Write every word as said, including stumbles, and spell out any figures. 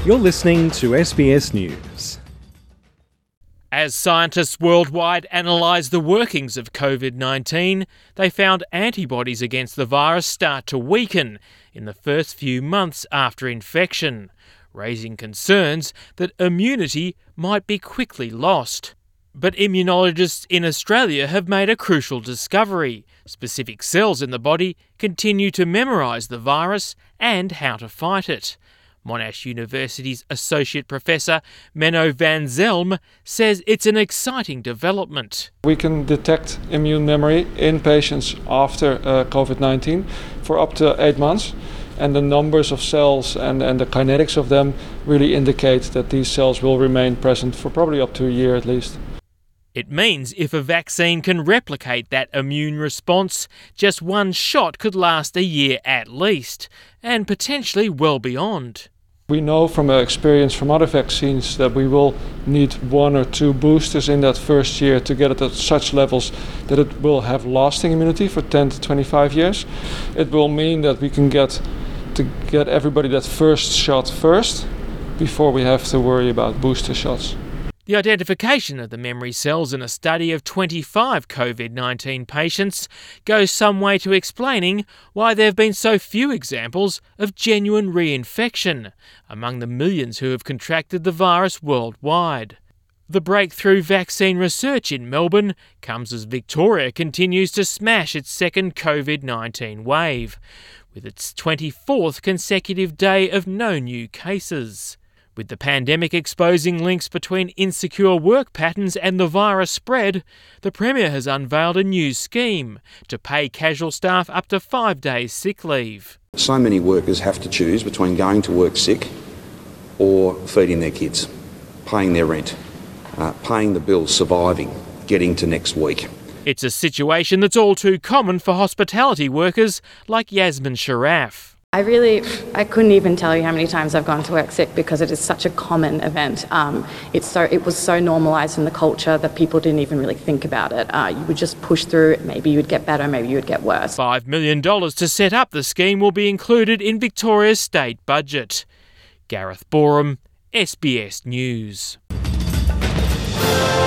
You're listening to S B S News. As scientists worldwide analyse the workings of COVID nineteen, they found antibodies against the virus start to weaken in the first few months after infection, raising concerns that immunity might be quickly lost. But immunologists in Australia have made a crucial discovery. Specific cells in the body continue to memorise the virus and how to fight it. Monash University's Associate Professor Menno van Zelm says it's an exciting development. We can detect immune memory in patients after uh, COVID nineteen for up to eight months. And the numbers of cells and, and the kinetics of them really indicate that these cells will remain present for probably up to a year at least. It means if a vaccine can replicate that immune response, just one shot could last a year at least, and potentially well beyond. We know from experience from other vaccines that we will need one or two boosters in that first year to get it at such levels that it will have lasting immunity for ten to twenty-five years. It will mean that we can get to get everybody that first shot first before we have to worry about booster shots. The identification of the memory cells in a study of twenty-five COVID nineteen patients goes some way to explaining why there have been so few examples of genuine reinfection among the millions who have contracted the virus worldwide. The breakthrough vaccine research in Melbourne comes as Victoria continues to smash its second COVID nineteen wave, with its twenty-fourth consecutive day of no new cases. With the pandemic exposing links between insecure work patterns and the virus spread, the Premier has unveiled a new scheme to pay casual staff up to five days sick leave. So many workers have to choose between going to work sick or feeding their kids, paying their rent, uh, paying the bills, surviving, getting to next week. It's a situation that's all too common for hospitality workers like Yasmin Sharaf. I really, I couldn't even tell you how many times I've gone to work sick because it is such a common event. Um, it's so, it was so normalised in the culture that people didn't even really think about it. Uh, you would just push through it. Maybe you would get better, maybe you would get worse. five million dollars to set up the scheme will be included in Victoria's state budget. Gareth Boreham, S B S News.